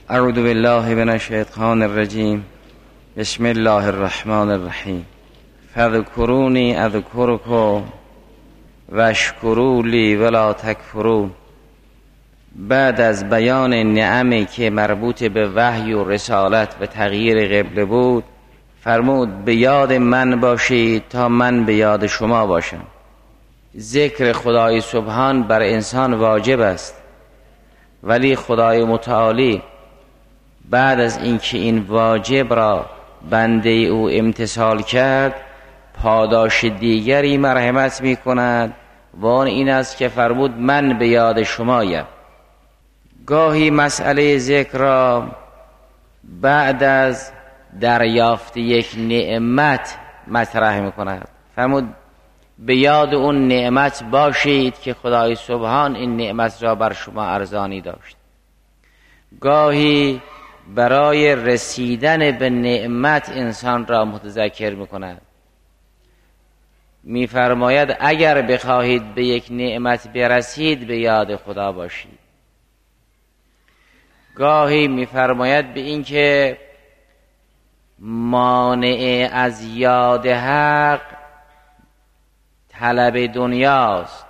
اعوذ بالله من الشیطان الرجیم. بسم الله الرحمن الرحیم. فاذکرونی اذکرکم واشکروا لی ولا تکفرون. بعد از بیان نعمی که مربوط به وحی و رسالت و تغییر قبله بود، فرمود به یاد من باشید تا من به یاد شما باشم. ذکر خدای سبحان بر انسان واجب است، ولی خدای متعالی بعد از اینکه این واجب را بنده او امتثال کرد، پاداش دیگری مرحمت می کند و آن این است که فرمود من به یاد شمایم. گاهی مسئله ذکر را بعد از دریافت یک نعمت مطرح می کند. فرمود به یاد اون نعمت باشید که خدای سبحان این نعمت را بر شما ارزانی داشت. گاهی برای رسیدن به نعمت انسان را متذکر می کند. می فرماید اگر بخواهید به یک نعمت برسید به یاد خدا باشید. گاهی می فرماید به این که مانع از یاد حق طلب دنیاست.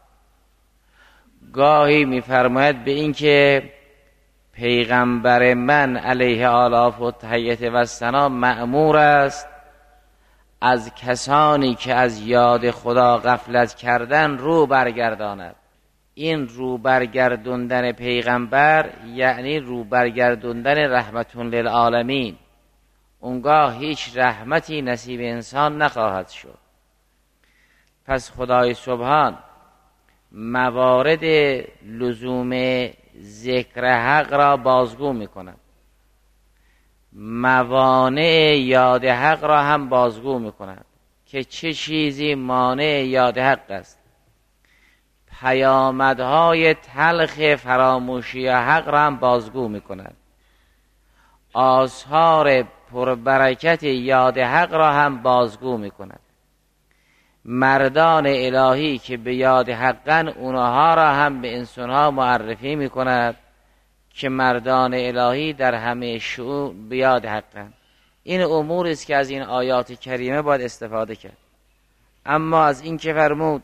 گاهی می فرماید به این که پیغمبر من علیه آلاف و تحیت و ثنا مأمور است از کسانی که از یاد خدا غفلت کردن رو برگرداند. این رو برگردوندن پیغمبر یعنی رو برگردوندن رحمت للعالمین. اونگاه هیچ رحمتی نصیب انسان نخواهد شد. پس خدای سبحان موارد لزوم ذکر حق را بازگو می کند، موانع یاد حق را هم بازگو می کند که چه چیزی مانع یاد حق است. پیامدهای تلخ فراموشی حق را هم بازگو می کند. آثار پربرکت یاد حق را هم بازگو می کند. مردان الهی که به یاد حقن اونها را هم به انسانها معرفی می کند که مردان الهی در همه شؤون به یاد حقن. این امور است که از این آیات کریمه باید استفاده کرد. اما از این که فرمود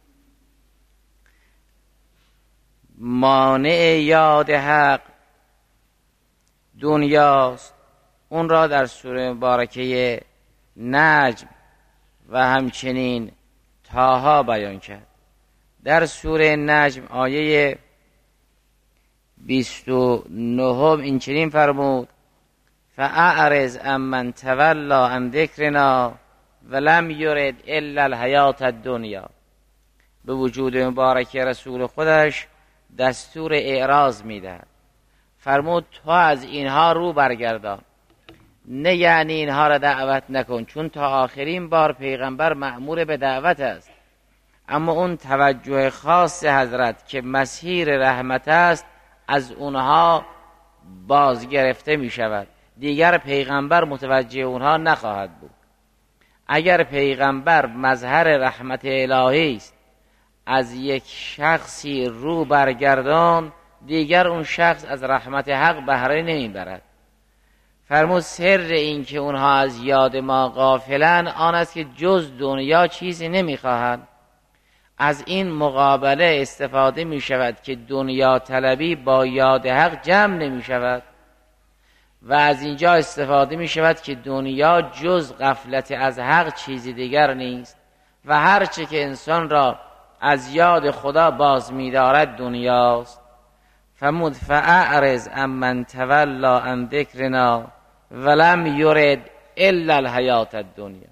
مانع یاد حق دنیاست، اون را در سوره مبارکه نجم و همچنین طه بیان کرد. در سوره نجم آیه 29 این چنین فرمود فاعرض عمن تولی عن ذکرنا ولم یرد الا الحیات الدنیا. به وجود مبارک رسول خودش دستور اعراض میدهد. فرمود تو از اینها رو برگردان، نه یعنی اینها را دعوت نکن، چون تا آخرین بار پیغمبر مأمور به دعوت است، اما اون توجه خاص حضرت که مسیر رحمت است از اونها باز گرفته می شود. دیگر پیغمبر متوجه اونها نخواهد بود. اگر پیغمبر مظهر رحمت الهی است، از یک شخصی رو برگردان، دیگر اون شخص از رحمت حق بهره نمی برد. فرمود سر این که اونها از یاد ما غافلن آن است که جز دنیا چیزی نمیخواهند. از این مقابله استفاده می شود که دنیا طلبی با یاد حق جمع نمی شود و از اینجا استفاده می شود که دنیا جز غفلت از حق چیزی دیگر نیست و هرچه که انسان را از یاد خدا باز می دارد دنیاست. فرمود فاعرض عمن تولی عن ذکرنا ولم یرد الا الحیات الدنیا.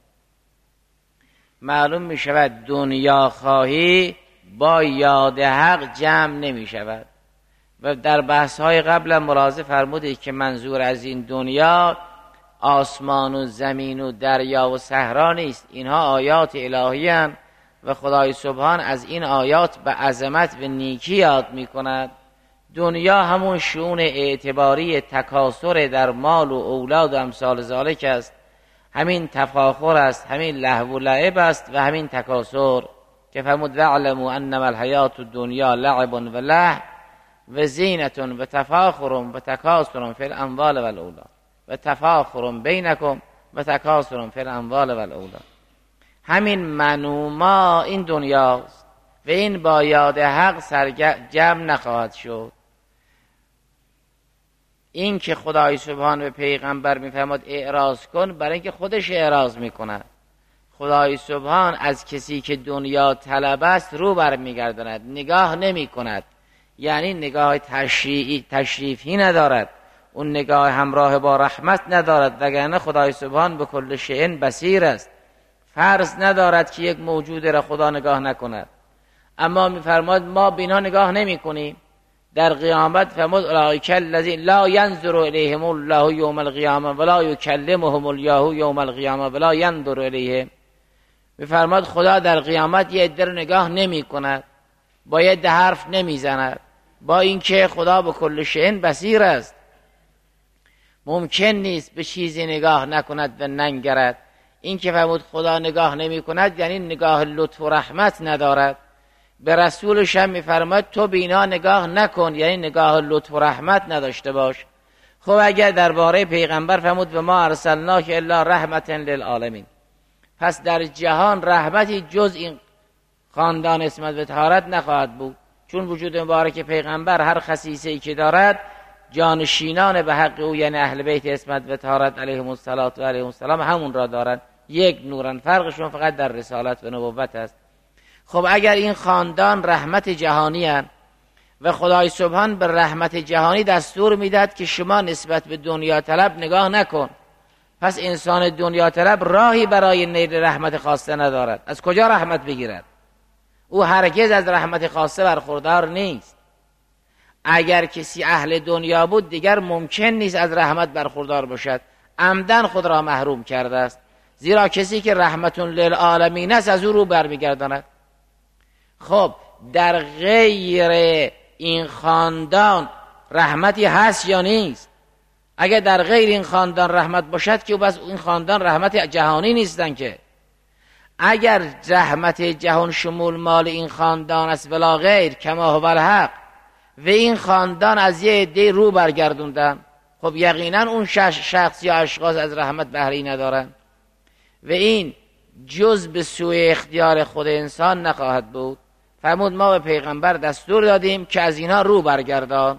معلوم می شود دنیا خواهی با یاد حق جمع نمی شود و در بحث های قبل ملاحظه فرمودید که منظور از این دنیا آسمان و زمین و دریا و صحرا نیست. اینها آیات الهی هستند و خدای سبحان از این آیات به عظمت و نیکی یاد می کند. دنیا همون شؤون اعتباری تکاثر در مال و اولاد و امثال ذالک است، همین تفاخر است، همین لهو و لعب است و همین تکاثر که فرمود وَاعْلَمُوا أَنَّمَا الْحَیَاةُ الدُّنْیَا لَعِبٌ و لهو و زینتون و تفاخرون و تکاثرون فی الاموال و الاولاد و تفاخرون بینکم و تکاثرون فی الاموال و الاولاد. همین منوما این دنیاست و این با یاد حق سرجم نخواهد شد. این که خدای سبحان به پیغمبر میفرماد اعراض کن، برای اینکه خودش اعراض میکند. خدای سبحان از کسی که دنیا طلب است رو برمیگرداند، نگاه نمی کند. یعنی نگاه تشریفی ندارد، اون نگاه همراه با رحمت ندارد، وگرنه خدای سبحان به کل شیء بصیر است. فرض ندارد که یک موجود را خدا نگاه نکند، اما میفرماد ما بینا نگاه نمی کنیم. در قیامت فرمود اولئک الذین لا ینظر الیهم الله یوم القیامه ولا یکلمهم الله یوم القیامه ولا ینظر الیهم. میفرماد خدا در قیامت یه عده رو نگاه نمی کند، با یه عده حرف نمی زند، با اینکه خدا به کل شیء بصیر است. ممکن نیست به چیزی نگاه نکند و ننگرد. این که فرمود خدا نگاه نمی کند یعنی نگاه لطف و رحمت ندارد. به رسولش هم میفرماید تو بینا نگاه نکن، یعنی نگاه لطف و رحمت نداشته باش. خب اگر درباره پیغمبر فرمود و ما ارسلناک الا رحمتا للعالمین، پس در جهان رحمتی جز این خاندان عصمت و طهارت نخواهد بود، چون وجود مبارک پیغمبر هر خصیصه‌ای که دارد جانشینان به حق او یعنی اهل بیت عصمت و طهارت علیهم السلام همون را دارند، یک نورن، فرقشون فقط در رسالت و نبوت است. خب اگر این خاندان رحمت جهانی هست و خدای سبحان به رحمت جهانی دستور میداد که شما نسبت به دنیا طلب نگاه نکن، پس انسان دنیا طلب راهی برای نیل رحمت خاصه ندارد. از کجا رحمت بگیرد؟ او هرگز از رحمت خاصه برخوردار نیست. اگر کسی اهل دنیا بود دیگر ممکن نیست از رحمت برخوردار باشد، عمدن خود را محروم کرده است. زیرا کسی که رحمتون للعالمین است از او رو برمیگرداند. خب در غیر این خاندان رحمتی هست یا نیست؟ اگر در غیر این خاندان رحمت باشد که بس این خاندان رحمت جهانی نیستن که. اگر رحمت جهان شمول مال این خاندان است ولا غیر کما هو الحق و این خاندان از یه عده رو برگردوندن، خب یقینا اون شخص یا اشخاص از رحمت بهره ندارن و این جز به سوی اختیار خود انسان نخواهد بود. فرمود ما به پیغمبر دستور دادیم که از اینا رو برگردان،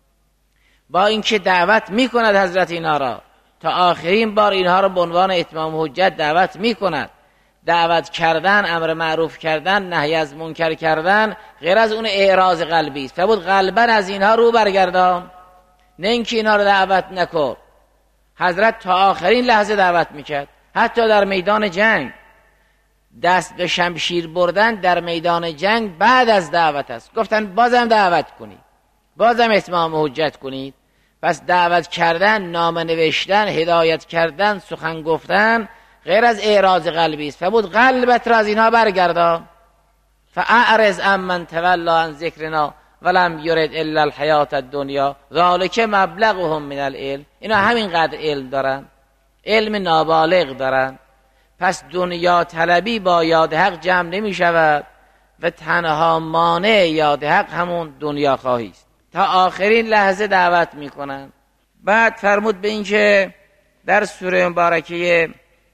با اینکه دعوت میکند حضرت اینا را تا آخرین بار اینها را به عنوان اتمام حجت دعوت میکند. دعوت کردن، امر معروف کردن، نهی از منکر کردن غیر از اون اعراض قلبی است. فرمود قلبا از اینها رو برگردان، نه اینکه اینا رو دعوت نکن. حضرت تا آخرین لحظه دعوت میکرد، حتی در میدان جنگ. دست به شمشیر بردن در میدان جنگ بعد از دعوت است. گفتن بازم دعوت کنید، بازم اتمام حجت کنید. پس دعوت کردن، نامه نوشتن، هدایت کردن، سخن گفتن غیر از اعراض قلبی است. فرمود قلبت را از اینها برگردان. فاعرض عمن تولی عن ذکرنا ولم یرد الا الحیات الدنیا ذلک مبلغهم من العلم. اینا همینقدر علم دارن، علم نابالغ دارن. پس دنیا طلبی با یاد حق جمع نمی شود و تنها مانع یاد حق همون دنیا خواهی است. تا آخرین لحظه دعوت می کنن. بعد فرمود به این که در سوره مبارکه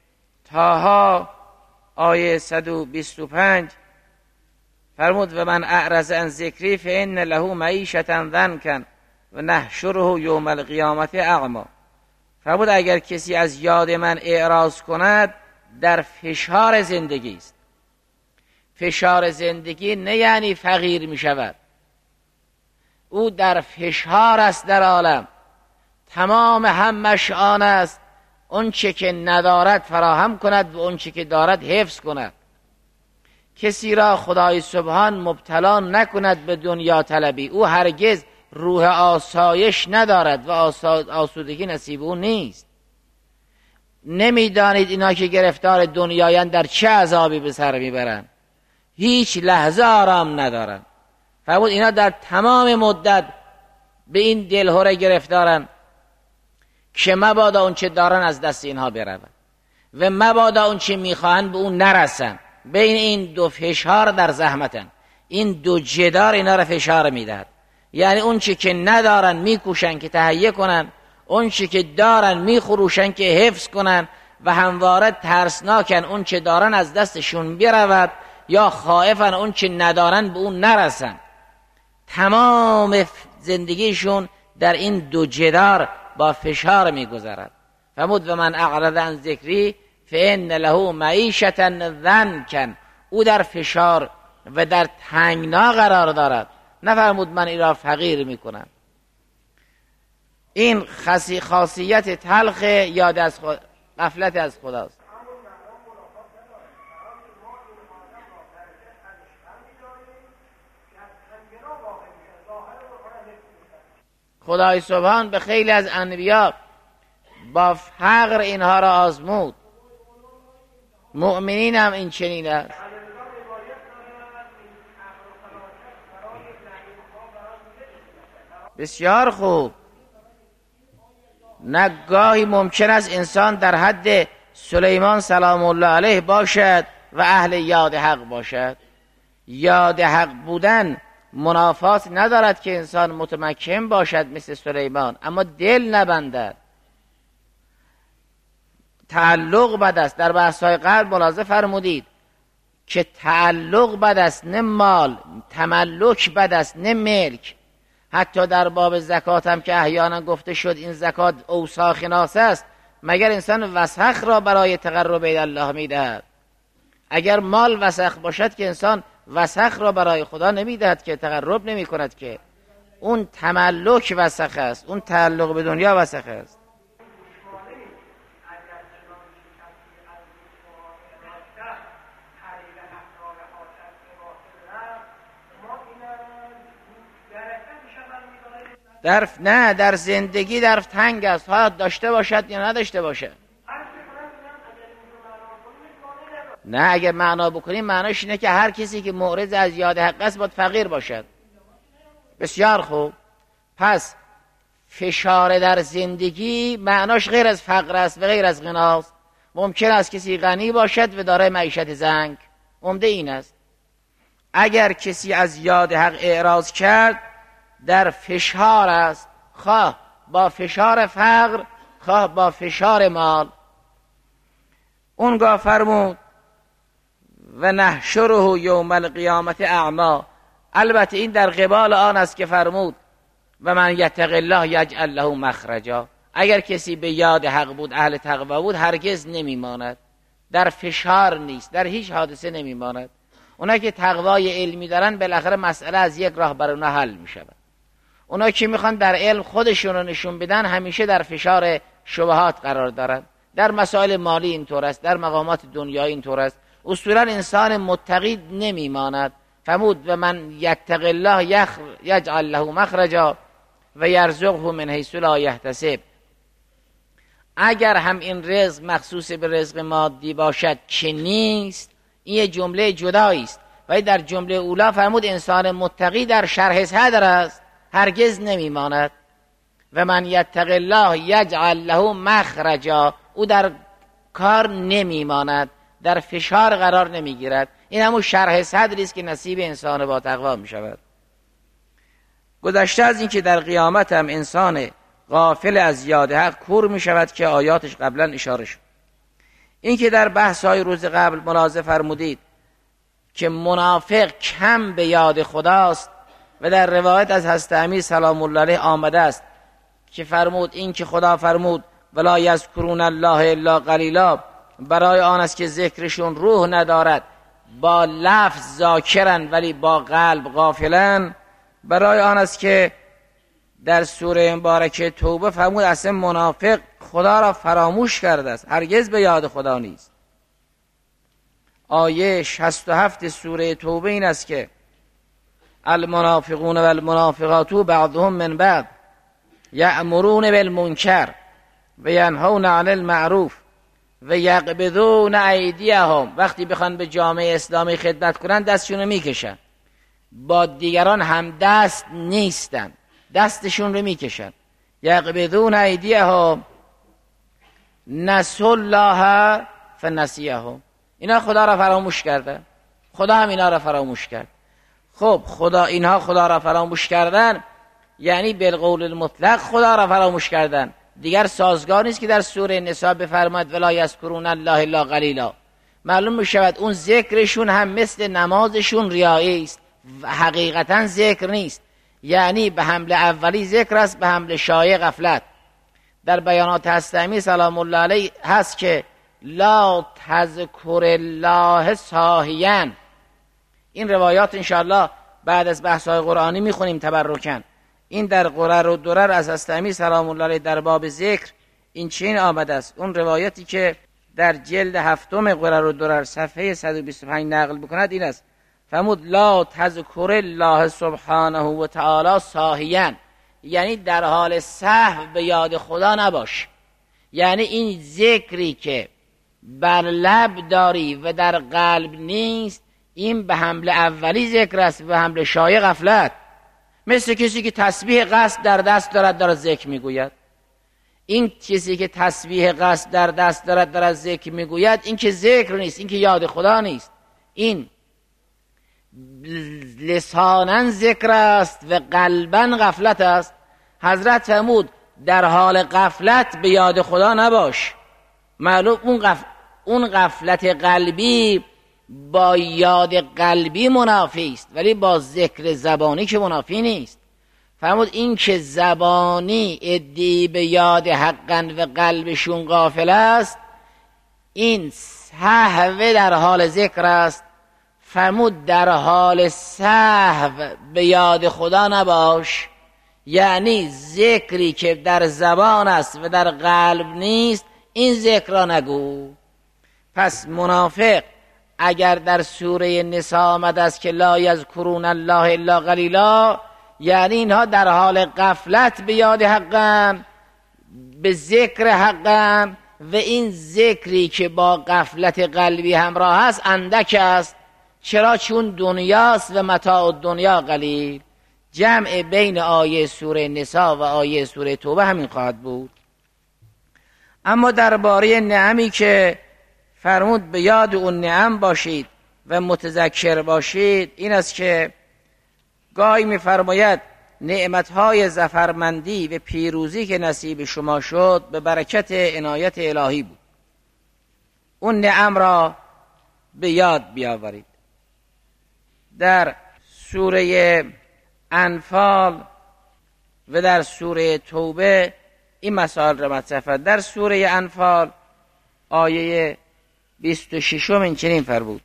طه آیه 125 فرمود و من اعرض عن ذکری فان له معیشة ضنکا و نحشره یوم القیامة اعمی. فرمود اگر کسی از یاد من اعراض کند در فشار زندگی است. فشار زندگی نه یعنی فقیر می شود، او در فشار است در عالم. تمام همش آن است اون چه که ندارد فراهم کند و اون چه که دارد حفظ کند. کسی را خدای سبحان مبتلا نکند به دنیا طلبی، او هرگز روح آسایش ندارد و آسودگی نصیب او نیست. نمیدانید اینا که گرفتار دنیایند در چه عذابی به سر میبرند، هیچ لحظه آرام ندارن. فرمود اینا در تمام مدت به این دلهره گرفتارن که مبادا اون چه دارن از دست اینها برود و مبادا اون چه میخواهن به اون نرسن. بین این دو فشار در زحمتن، این دو جدار اینا را فشار میدهد. یعنی اون چی که ندارن میکوشن که تهیه کنن، اون چی که دارن میخروشن که حفظ کنن و همواره ترسناکن اون چه دارن از دستشون برود، یا خائفن اون چه ندارن به اون نرسن. تمام زندگیشون در این دو جدار با فشار میگذرد. فرمود و من اعرض عن ذکری فان له معیشة ضنکا، او در فشار و در تنگنا قرار دارد. نفرمود من این را فقیر میکنم. این خاصیت تلخ یاد از غفلت از خداست. خدای سبحان به خیلی از انبیا با فقر اینها را آزمود. مؤمنین هم این چنین است. بسیار خوب. نگاهی ممکن است انسان در حد سلیمان سلام الله علیه باشد و اهل یاد حق باشد. یاد حق بودن منافات ندارد که انسان متمکن باشد مثل سلیمان، اما دل نبندد. تعلق بد است. در بحث‌های قبل ملاحظه فرمودید که تعلق بد است نه مال، تملک بد است نه ملک. حتی در باب زکات هم که احیانا گفته شد این زکات اوساخ ناس است، مگر انسان وسخ را برای تقرب الی الله میدهد؟ اگر مال وسخ باشد که انسان وسخ را برای خدا نمیدهد که تقرب نمی کند، که اون تملک وسخ است، اون تعلق به دنیا وسخ است. در زندگی در تنگ است، ها داشته باشد یا نداشته باشد. نه اگر معنا بکنیم معناش اینه که هر کسی که معرض از یاد حق است باید فقیر باشد. بسیار خوب. پس فشار در زندگی معناش غیر از فقر است و غیر از غناست. ممکن است کسی غنی باشد و دارای معیشت زنگ. عمده این است. اگر کسی از یاد حق اعراض کرد در فشار است، خواه با فشار فقر خواه با فشار مال. اونگاه فرمود و نحشره یوم القیامت اعما. البته این در قبال آن است که فرمود و من یتق الله یجعل له مخرجا. اگر کسی به یاد حق بود، اهل تقوا بود، هرگز نمیماند، در فشار نیست، در هیچ حادثه نمیماند. اونا که تقوای علمی دارن بالاخره مسئله از یک راه بر اونا حل میشود. اونا که میخوان در علم خودشون رو نشون بدن همیشه در فشار شبهات قرار دارن. در مسائل مالی اینطور است، در مقامات دنیایی اینطور است. اصولا انسان متقی نمیماند. فرمود و من یتق الله یجعل له مخرجا و یرزقه من حیث لا یحتسب. اگر هم این رزق مخصوص به رزق مادی باشد که نیست، این یه جمله جدایی است. ولی در جمله اولا فرمود انسان متقی در شرح صدر است، هرگز نمیماند. و من یتق الله یجعل له مخرجا، او در کار نمیماند، در فشار قرار نمیگیرد. این همون شرح صدری است که نصیب انسان با تقوا می شود. گذشته از این که در قیامت هم انسان غافل از یاد حق کور می شود که آیاتش قبلا اشاره شد. این که در بحث های روز قبل ملاحظه فرمودید که منافق کم به یاد خداست و در روایت از حضرت امیر سلام الله علیه آمده است که فرمود این که خدا فرمود ولا یذکرون الله الا قلیلا، برای آن است که ذکرشون روح ندارد، با لفظ ذاکرن ولی با قلب غافلن. برای آن است که در سوره مبارکه توبه فرمود اصلا منافق خدا را فراموش کرده است، هرگز به یاد خدا نیست. آیه 67 سوره توبه این است که المنافقون و المنافقات بعضهم من بعض یأمرون بالمنکر و ینهون عن المعروف و یقبضون ایدیهم. وقتی بخوان به جامعه اسلامی خدمت کنن دستشون رو میکشن، با دیگران هم دست نیستن، دستشون رو میکشن. یقبضون ایدیهم نسوا الله فنسیهم. اینا خدا را فراموش کرده، خدا هم اینا را فراموش کرد. خب اینها خدا را فراموش کردن، یعنی بالقول المطلق خدا را فراموش کردن. دیگر سازگار نیست که در سوره نساء بفرماید ولا یذکرون الله الا قلیلا. معلوم میشود اون ذکرشون هم مثل نمازشون ریایی است، حقیقتا ذکر نیست. یعنی به حمل اولی ذکر است، به حمل شایع غفلت. در بیانات هستمی سلام الله علیه هست که لا تذکر الله ساهیا. این روایات انشاءالله بعد از بحث‌های قرآنی میخونیم تبرکن. این در قرر و درر از هستمی سلام الله علیه در باب ذکر این چین آمده است. اون روایتی که در جلد 7 قرر و درر صفحه 125 نقل بکند این است: فرمود لا تذکر الله سبحانه و تعالی ساهیا، یعنی در حال سهو به یاد خدا نباش. یعنی این ذکری که بر لب داری و در قلب نیست، این به حمل اولی ذکر است، به حمل شایع غفلت. مثل کسی که تسبیح قصد در دست دارد ذکر میگوید. این کسی که تسبیح قصد در دست دارد ذکر میگوید، این که ذکر نیست، این که یاد خدا نیست. این لساناً ذکر است و قلباً غفلت است. حضرت فرمود در حال غفلت به یاد خدا نباش. معلوم اون غفلت قلبی با یاد قلبی منافی است، ولی با ذکر زبانی که منافی نیست. فرمود این که زبانی ادعی به یاد حقا و قلبشون غافل است، این سهو در حال ذکر است. فرمود در حال سهو به یاد خدا نباش، یعنی ذکری که در زبان است و در قلب نیست، این ذکر را نگو. پس منافق اگر در سوره نساء آمده است که لا یذکرون الله الا قلیلا، یعنی اینها در حال غفلت به یاد حقم، به ذکر حقم، و این ذکری که با غفلت قلبی همراه است اندک است. چرا؟ چون دنیاست و متاع دنیا قلیل. جمع بین آیه سوره نساء و آیه سوره توبه همین خواهد بود. اما درباره نعمی که فرمود به یاد اون نعم باشید و متذکر باشید، این است که گاهی می‌فرماید نعمت‌های ظفرمندی و پیروزی که نصیب شما شد به برکت عنایت الهی بود. اون نعم را به یاد بیاورید. در سوره انفال و در سوره توبه این مسائل را مطرح کرد. در سوره انفال آیه 26 این چنین فرمود: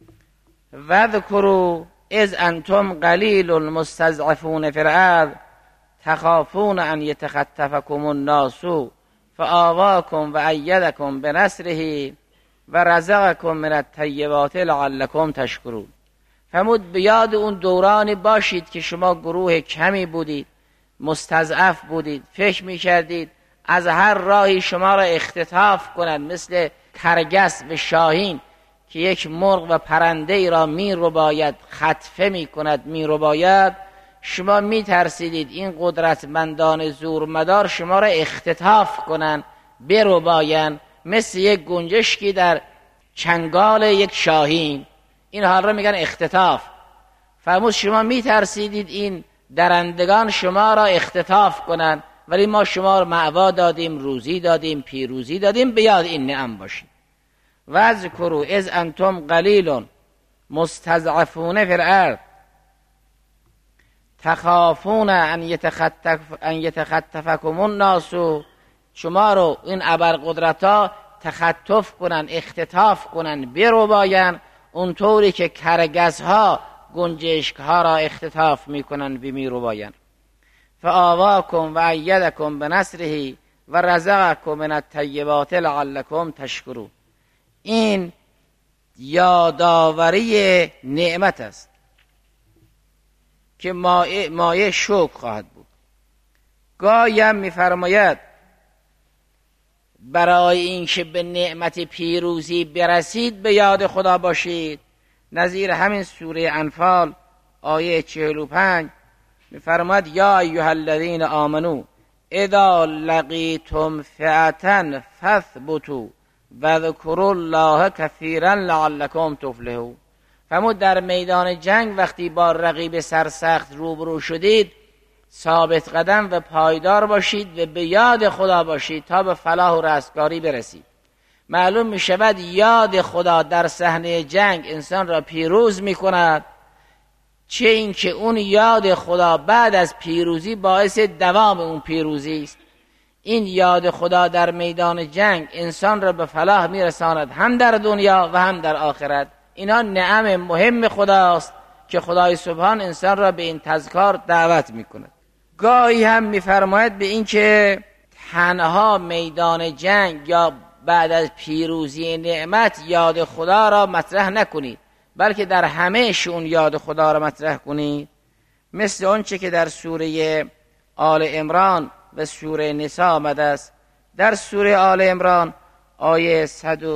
وذکروا اذ انتم قلیل مستضعفون فی الارض تخافون ان یتخطفکم الناس فآواکم و ایدکم بنصره و رزقکم من الطیبات لعلکم تشکرون. فرمود به یاد اون دورانی باشید که شما گروه کمی بودید، مستضعف بودید، فکر میکردید از هر راهی شما را اختطاف کنند، مثل کرگس و شاهین که یک مرغ و پرنده ای را میرباید، خطفه میکند، میرباید. شما میترسیدید این قدرتمندان زورمدار شما را اختطاف کنند، بربایند، مثل یک گنجشکی در چنگال یک شاهین. این حال را میگن اختطاف. فرمود شما میترسیدید این درندگان شما را اختطاف کنند، ولی ما شما را مأوا دادیم، روزی دادیم، پیروزی دادیم. به یاد این نعم باشید. وذکروا اذ انتم قلیل مستضعفون فی الارض تخافون ان یتخطفکم الناس. شما رو این ابرقدرت‌ها تخطف کنن، اختطاف کنن، برباین، اونطوری که کرگس‌ها گنجشک‌ها را اختطاف میکنن و میرباین. فآواکم و ایدکم بنصره و رزقکم من الطیبات لعلکم تشکرون. این یادآوری نعمت است که مایه شکر خواهد بود. گاهی هم می‌فرماید برای اینکه به نعمت پیروزی برسید به یاد خدا باشید. نظیر همین سوره انفال آیه 45 می‌فرماید یا ایها الذین آمنو اذا لقیتم فئة فاثبتوا وذکروا الله کثیرا لعلکم تفلحون. فرمود در میدان جنگ وقتی با رقیب سرسخت روبرو شدید، ثابت قدم و پایدار باشید و به یاد خدا باشید تا به فلاح و رستگاری برسید. معلوم می شود یاد خدا در صحنه جنگ انسان را پیروز می کند، چه این که اون یاد خدا بعد از پیروزی باعث دوام اون پیروزی است. این یاد خدا در میدان جنگ انسان را به فلاح می رساند، هم در دنیا و هم در آخرت. اینا نعم مهم خداست که خدای سبحان انسان را به این تذکار دعوت می کند. گاهی هم می فرماید به این که تنها میدان جنگ یا بعد از پیروزی نعمت یاد خدا را مطرح نکنید، بلکه در همه شون یاد خدا را مطرح کنید، مثل آنچه که در سوره آل عمران و سوره نساء آمده است. در سوره آل عمران آیه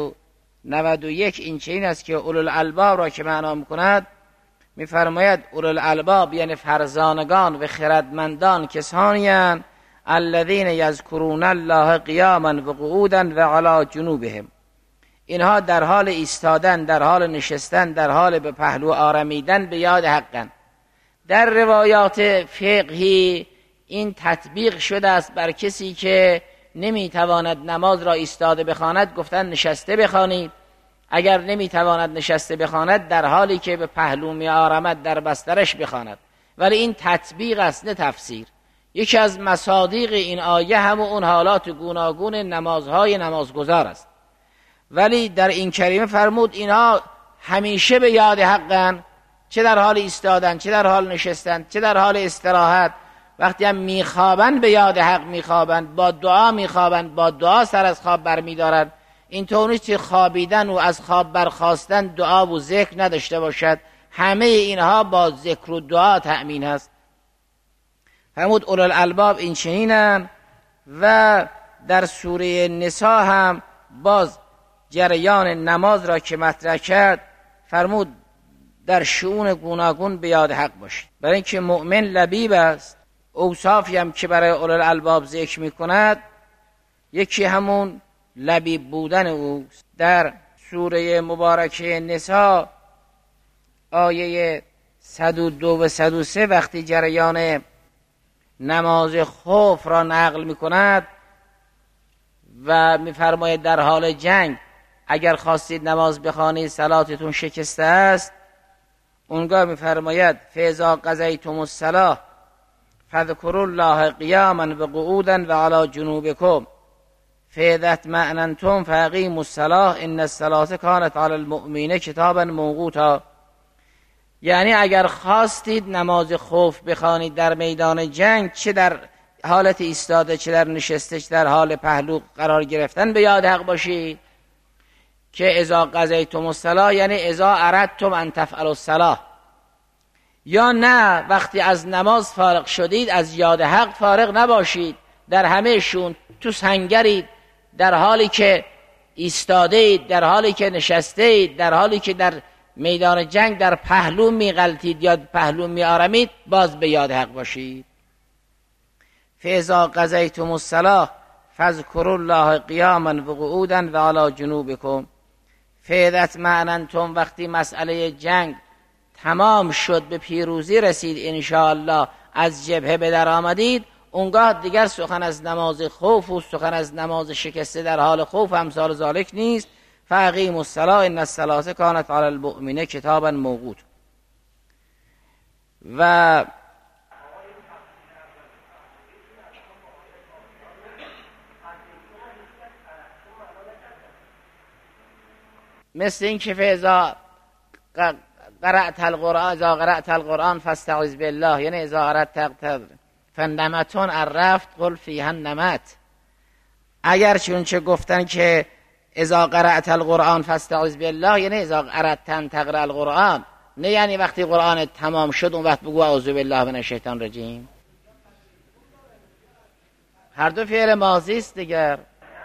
191 این چنین است که اولوالالباب را که معنا می‌کند، می‌فرماید اولوالالباب یعنی فرزانگان و خردمندان کسانی اند الذین یذکرون الله قیاما و قعودا و علی جنوبهم، اینها در حال ایستادن، در حال نشستن، در حال به پهلو آرمیدن به یاد حقن. در روایات فقهی این تطبیق شده است بر کسی که نمیتواند نماز را ایستاده بخواند، گفتن نشسته بخوانید. اگر نمیتواند نشسته بخواند در حالی که به پهلو می آرمد در بسترش بخواند. ولی این تطبیق است نه تفسیر. یکی از مصادیق این آیه هم اون حالات گوناگون نمازهای نمازگزار است. ولی در این کریمه فرمود اینها همیشه به یاد حقن، چه در حال ایستادن، چه در حال نشستن، چه در حال استراحت. وقتی هم میخوابن به یاد حق میخوابن، با دعا میخوابن، با دعا سر از خواب برمیدارن. این طور نیست که خوابیدن و از خواب برخاستن دعا و ذکر نداشته باشد. همه اینها با ذکر و دعا تأمین هست. فرمود اولوالالباب این چنینن. و در سوره نساء هم باز جریان نماز را که مطرح کرد فرمود در شؤون گوناگون به یاد حق باشید، برای اینکه مؤمن لبیب است. اوصافی هم که برای اولوالالباب ذکر می کند یکی همون لبیب بودن اوست. در سوره مبارکه نساء آیه 102 و 103 وقتی جریان نماز خوف را نقل می کند و می فرماید در حال جنگ اگر خواستید نماز بخوانید صلاتتون شکسته است، اونگاه می فرماید فاذا قضیتم الصلاة فاذکروا الله قیاما و قعودا و علی جنوبکم فاذا اطمأننتم فاقیموا الصلاة ان الصلاة کانت علی المؤمنین کتابا موقوتا. یعنی اگر خواستید نماز خوف بخوانید در میدان جنگ، چه در حالت ایستاده، چه در نشسته، چه در حال پهلو قرار گرفتن، به یاد حق باشید که اذا قضیتم الصلاة یعنی اذا اردتم ان تفعلوا الصلاة، یا نه وقتی از نماز فارغ شدید از یاد حق فارغ نباشید، در همه شون تو سنگرید، در حالی که ایستاده اید، در حالی که نشسته اید، در حالی که در میدان جنگ در پهلو میغلطید یا پهلو میآرمید، باز به یاد حق باشید. فاذا قضیتم الصلاة فاذکروا الله قیاما و قعودا و علی جنوبکم فاذا اطمأننتم، وقتی مسئله جنگ تمام شد، به پیروزی رسید انشاءالله، از جبهه به در آمدید، اونگاه دیگر سخن از نماز خوف و سخن از نماز شکسته در حال خوف امثال ذالک نیست. فاقیموا الصلاة ان الصلاة کانت علی المؤمنین کتابا موقوتا. و مثل این که فاذا قرأت القرآن فاستعذ بالله، یعنی اذا اردت فنمتون الرفت قل فیها النمت. اگر چونچه گفتن که اذا قرأت القرآن فاستعذ بالله یعنی اذا اردت ان تقرأ القرآن، نه یعنی وقتی قرآن تمام شد اون وقت بگو اعوذ بالله من الشیطان الرجیم. هر دو فعل ماضی است دیگر.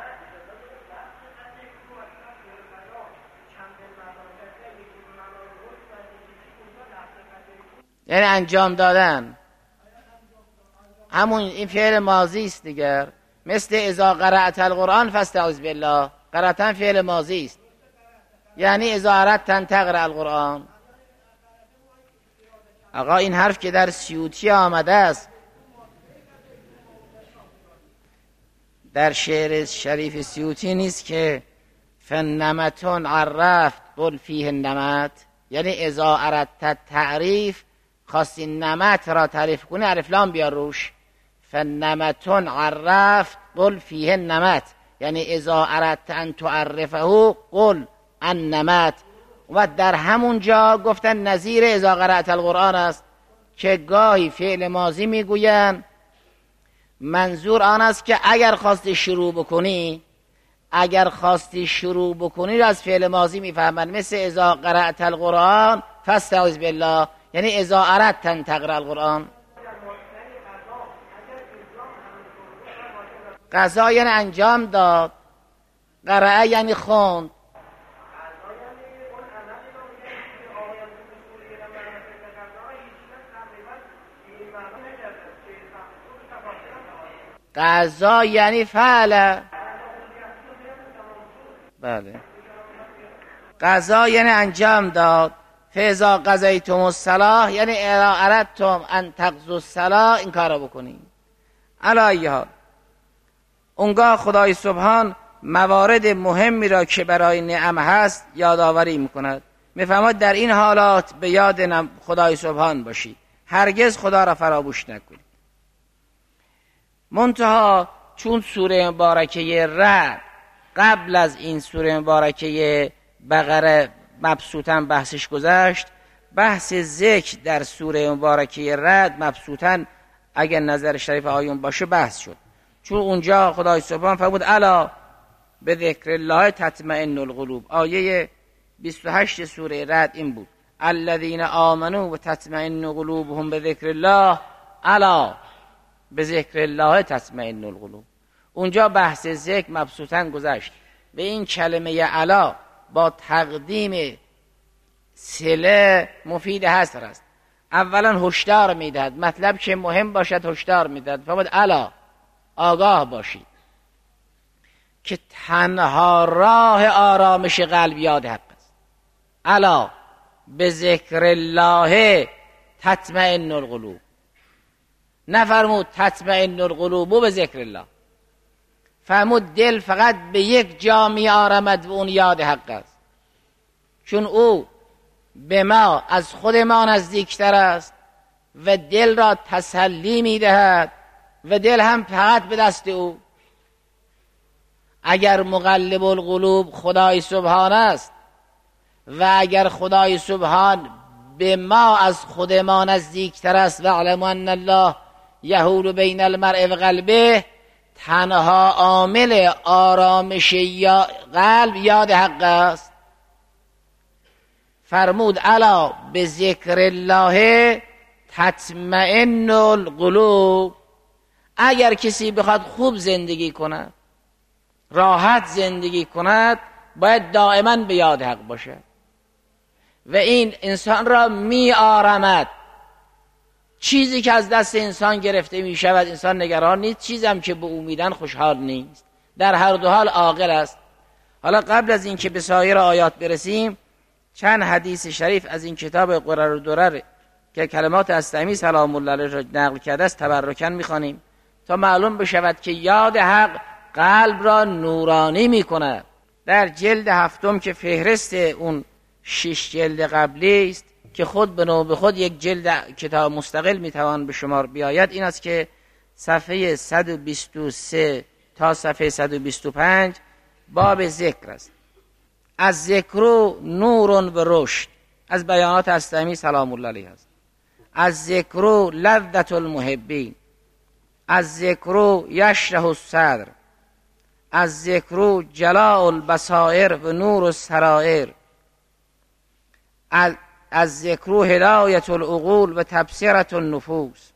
یعنی انجام دادن، همون این فعل ماضی است دیگر. مثل اذا قرأت القرآن فاستعذ بالله، قرأتن فعل ماضی است، یعنی اذا اردت ان تقرأ القرآن. آقا این حرف که در سیوطی آمده است در شعر شریف سیوطی نیست که فنمتون عرفت قل فیه النمت، یعنی اذا اردت تعریف، خواستی نمت را تعریف کنی الف لام بیار روش. فنمتون عرفت قل فیه النمت، یعنی اذا اردت ان تعرفه قل النمت. و در همون جا گفتن نظیر اذا قرأت القرآن است که گاهی فعل ماضی میگوین منظور آن است که اگر خواستی شروع بکنی را از فعل ماضی میفهمن، مثل اذا قرأت القرآن فاستعذ بالله، یعنی اذا اردت ان تقرأ القرآن. قضا یعنی انجام داد، قرأ یعنی خوند. قضا یعنی فعل. بله، قضا یعنی انجام داد. فاذا قضیتم الصلاة یعنی اذا اردتم ان تقضوا الصلاة، این کار رو بکنید. علی ای حال اونگاه خدای سبحان موارد مهمی را که برای نعم هست یادآوری میکند. میفرماید در این حالات به یاد خدای سبحان باشید، هرگز خدا را فراموش نکنید. منتها چون سوره مبارکه رعد قبل از این سوره مبارکه بقره مبسوطاً بحثش گذشت، بحث ذکر در سوره مبارکه رعد مبسوطاً اگر نظر شریف آیون باشه بحث شد، چون اونجا خدای سبحان فرمود الا به ذکر الله تطمئن القلوب. آیه 28 سوره رعد این بود الذین آمنوا و تطمئن قلوبهم به ذکر الله الا به ذکر الله تطمئن القلوب. اونجا بحث ذکر مبسوطاً گذشت. به این کلمه الا با تقدیم صله مفید حصر است. اولا هشدار میدهد، مطلب که مهم باشد هشدار میدهد. فرمود الا آگاه باشید که تنها راه آرامش قلب یاد حق است. الا به ذکر الله تطمئن القلوب، نفرمود تطمئن القلوب به ذکر الله. فرمود دل فقط به یک جا می آرامد و اون یاد حق است، چون او به ما از خود ما نزدیکتر است و دل را تسلی می دهد و دل هم فقط به دست او. اگر مقلب القلوب خدای سبحان است و اگر خدای سبحان به ما از خود ما نزدیکتر است و اعلموا ان الله یحول بین المرء و قلبه، تنها عامل آرامش قلب یاد حق است. فرمود الا به ذکر الله تطمئن القلوب. اگر کسی بخواد خوب زندگی کند، راحت زندگی کند، باید دائما به یاد حق باشد و این انسان را می آرامد. چیزی که از دست انسان گرفته می شود انسان نگران نیست، چیزی هم که به امیدن خوشحال نیست، در هر دو حال عاقل است. حالا قبل از این که به سایر آیات برسیم چند حدیث شریف از این کتاب قرر و درر که کلمات استمی سلام الله علیه را نقل کرده است تبرکاً می‌خوانیم تا معلوم بشود که یاد حق قلب را نورانی می‌کند. در جلد هفتم که فهرست اون 6 جلد قبلی است که خود به نوع خود یک جلد کتاب مستقل میتوان به شمار بیاید، این است که صفحه 123 تا صفحه 125 باب ذکر است. از ذکر نور و رشد، از بیانات استمی سلام الله علیه است. از ذکر لذت المحبین، از ذکر یشرح الصدر، از ذکر جلاء البصائر و نور السرائر، از ذکر هدایت العقول و تبصرة النفوس.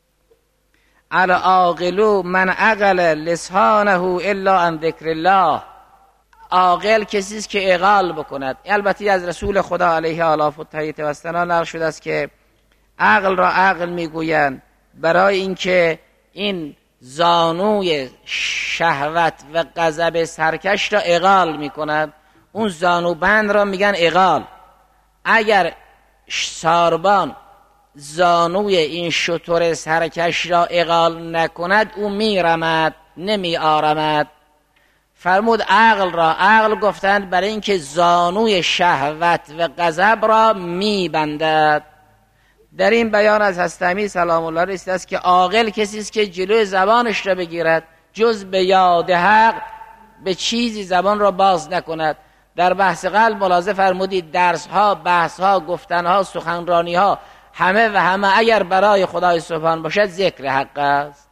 العاقل من عقل لسانه الا عن ذکر الله. عاقل کسی است که اقال بکند. البته از رسول خدا علیه آلاف و تحییت و استنان نقل شده است که عقل را عقل میگویند برای اینکه این زانوی شهوت و غضب سرکش را اقال میکند. اون زانوبند را میگن اقال. اگر ساربان زانوی این شتر سرکش را اقال نکند او میرمد نمی آرمد. فرمود عقل گفتند برای اینکه زانوی شهوت و غضب را می بندد. در این بیان از حضرت امیر سلام الله علیه است که عاقل کسی است که جلوی زبانش را بگیرد، جز به یاد حق به چیزی زبان را باز نکند. در بحث قلب ملاحظه فرمودید درس ها، بحث ها، گفتن ها، سخنرانی ها همه و همه اگر برای خدای سبحان باشد ذکر حق است.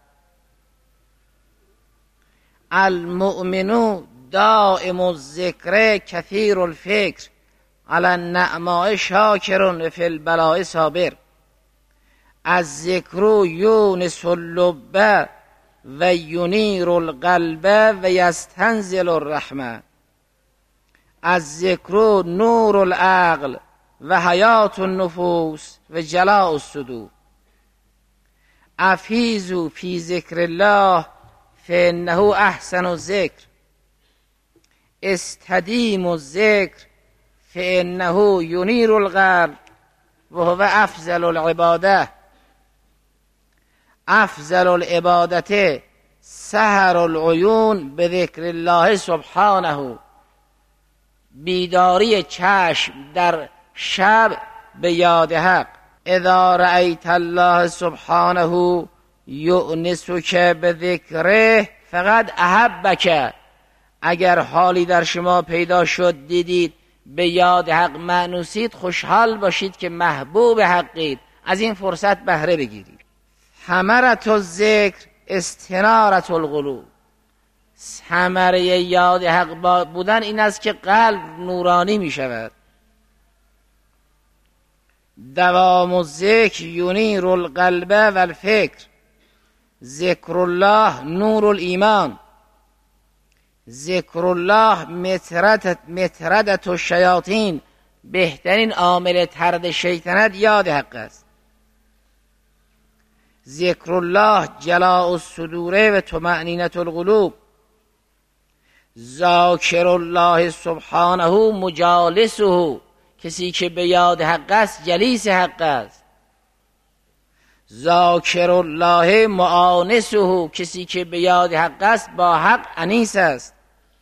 المؤمن دائم الذکر کثیر الفکر علی النعماء شاکر و فی البلاء صابر. از ذکر یونس اللب و ینیر القلب و یستنزل الرحمه. از ذکر نور العقل و حیات النفوس و جلاء الصدور. افیزوا فی ذکر الله فانه احسن الذکر. استدیموا الذکر فانه ینیر القلب و هو افضل العباده. افضل العبادت سحر العیون به ذکر الله سبحانه. بیداری چشم در شب به یاد حق. اذا رأیت الله سبحانه یؤنسک به ذکره فقد احبک. اگر حالی در شما پیدا شد دیدید به یاد حق مأنوسید، خوشحال باشید که محبوب حقید، از این فرصت بهره بگیرید. ثمرة الذکر استنارة القلوب. ثمره یاد حق بودن این است که قلب نورانی می شود. دوام الذکر ینیر القلب و الفکر. ذکر الله نور الایمان. ذکر الله مطردة الشیاطین. بهترین عامل طرد شیطنت یاد حق است. ذکر الله جلاء الصدور و طمأنینة القلوب. ذاکر الله سبحانه مجالسه. کسی که به یاد حق است جلیس حق است. ذاکر الله معانسه. کسی که به یاد حق است با حق انیس است.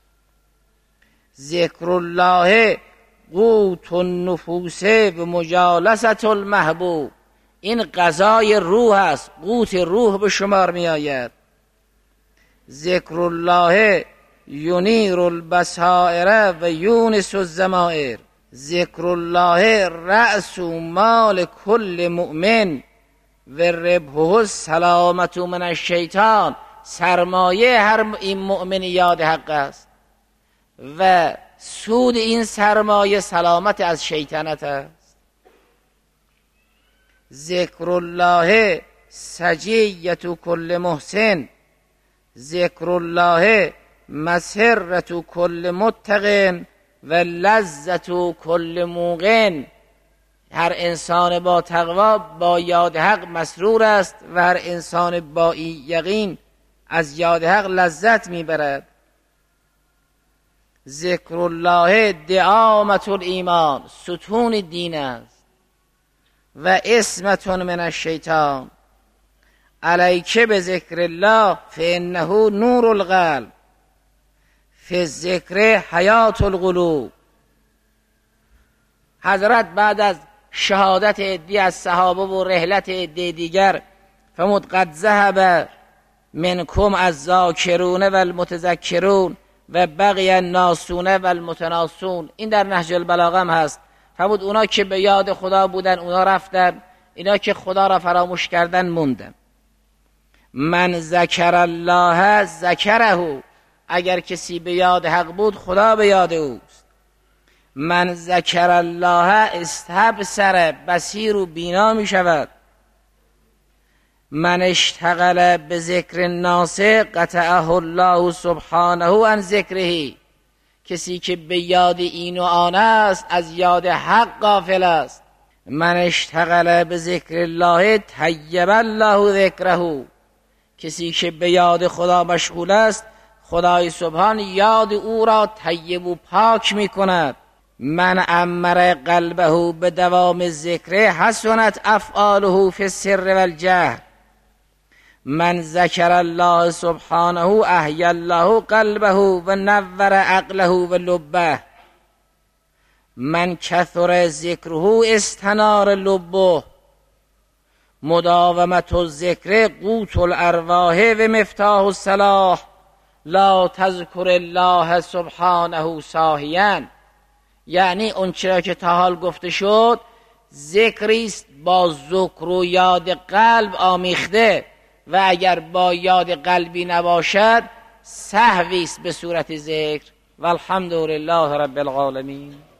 ذکر الله قوت النفوس و مجالسة المحبوب. این غذای روح است، قوت روح به شمار می آید. ذکر الله ینیر البصائر و یونس الضمائر. ذکر الله رأس مال کل مؤمن و ربحه السلامة من الشیطان. سرمایه هر این مؤمن یاد حق است و سود این سرمایه سلامت از شیطنت است. ذکر الله سجیة کل محسن. ذکر الله مسرة کل متق و لذة کل موقن. هر انسان با تقوا با یاد حق مسرور است و هر انسان با یقین از یاد حق لذت میبرد. ذکر الله دعامة الایمان. ستون دین است و عصمة من الشیطان. علیک بذکر الله فانه نور القلب فی الذکر حیات القلوب. حضرت بعد از شهادت عدی از صحابه و رحلت عدی دیگر فرمود قد ذهب منکم الذاکرون و المتذکرون و بقی الناسون و المتناسون. این در نهج البلاغه هم هست. فرمود اونا که به یاد خدا بودن اونا رفتن، اینا که خدا را فراموش کردن موندن. من ذکر الله ذکره. اگر کسی به یاد حق بود خدا به یاد اوست. من ذکر الله استبصر. بصیر و بینا می شود. من اشتغل به ذکر الناس قطعه الله سبحانه عن ذکره. کسی که به یاد این و آن است از یاد حق غافل است. من اشتغل به ذکر الله طیب الله ذکره. کسی که به یاد خدا مشغول است خدای سبحان یاد او را طیب و پاک می کند. من امر قلبه به دوام ذکر حسنت افعاله فی السر و الجهر. من ذکر الله سبحانه احیا الله قلبه و نور عقله و لبه. من کثر ذکره استنار لبه. مداومت الذکر قوت الارواح و مفتاح الصلاح. لا تذکر الله سبحانه ساهیا. یعنی اون چرا که تا حال گفته شد ذکریست با ذکر و یاد قلب آمیخته و اگر با یاد قلبی نباشد سهویست به صورت ذکر. والحمد لله رب العالمین.